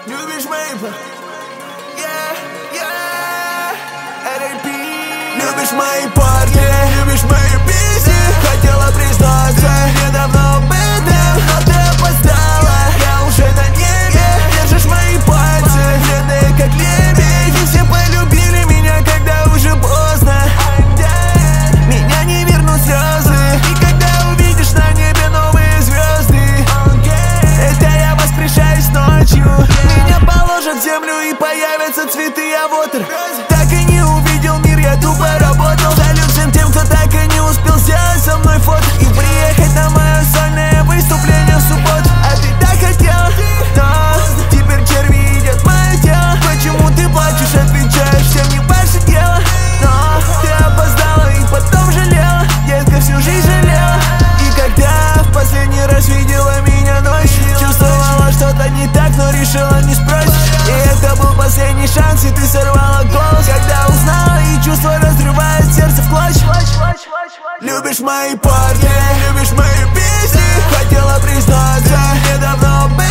Любишь мои R.I.P. Любишь мои парни, любишь мои песни. Хотела признаться недавно об этом, но ты опоздала, я уже на небе. Держишь мои пальцы, бледные как лебедь. И все полюбили меня, когда уже поздно. Меня не вернут слезы. И когда увидишь на небе новые звезды, это я воскрешаюсь ночью. Меня положат в землю и появятся цветы, а вот так и не увидел мир, я тупо работал. Салют всем тем, кто так и не успел сделать со мной фото и приехать на мое сольное выступление в субботу. А ты так хотел, но теперь черви едят мое тело. Почему ты плачешь, отвечаешь, всем не ваше дело. Но ты опоздала и потом жалела, детка, всю жизнь жалела. И когда в последний раз видела меня ночью, чувствовала что-то не так, но решила не спросить. И это был последний шанс, и ты сорвала голос, когда узнала, и чувство разрывает сердце в клочья. Любишь мои парни, любишь мои песни. Хотела признаться недавно об